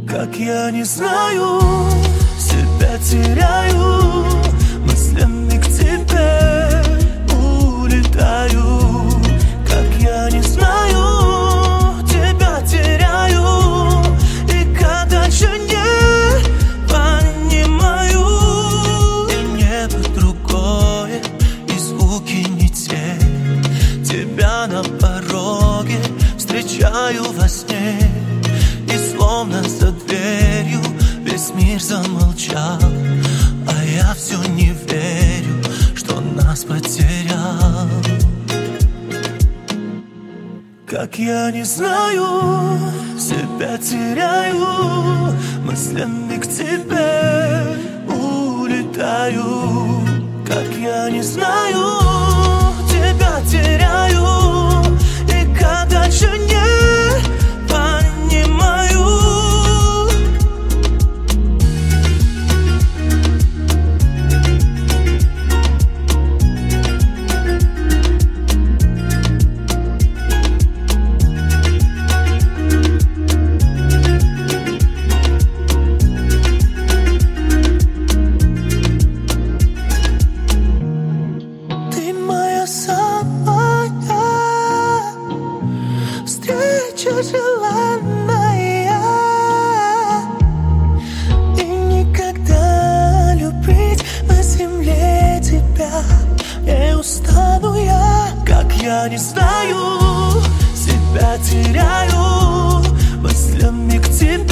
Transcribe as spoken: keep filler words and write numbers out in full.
Как я не знаю, себя теряю, мыслями к тебе улетаю. Как я не знаю, тебя теряю, и как дальше не понимаю. И небо другое, и звуки не те. Тебя на пороге встречаю во сне. И словно за дверью весь мир замолчал, а я все не верю, что нас потерял. Как я не знаю, себя теряю, мыслями к тебе улетаю. Как я не знаю, тебя теряю, и как дальше не желанная, и никогда любить на земле тебя не устану я. Как я не знаю, себя теряю, мыслями к тебе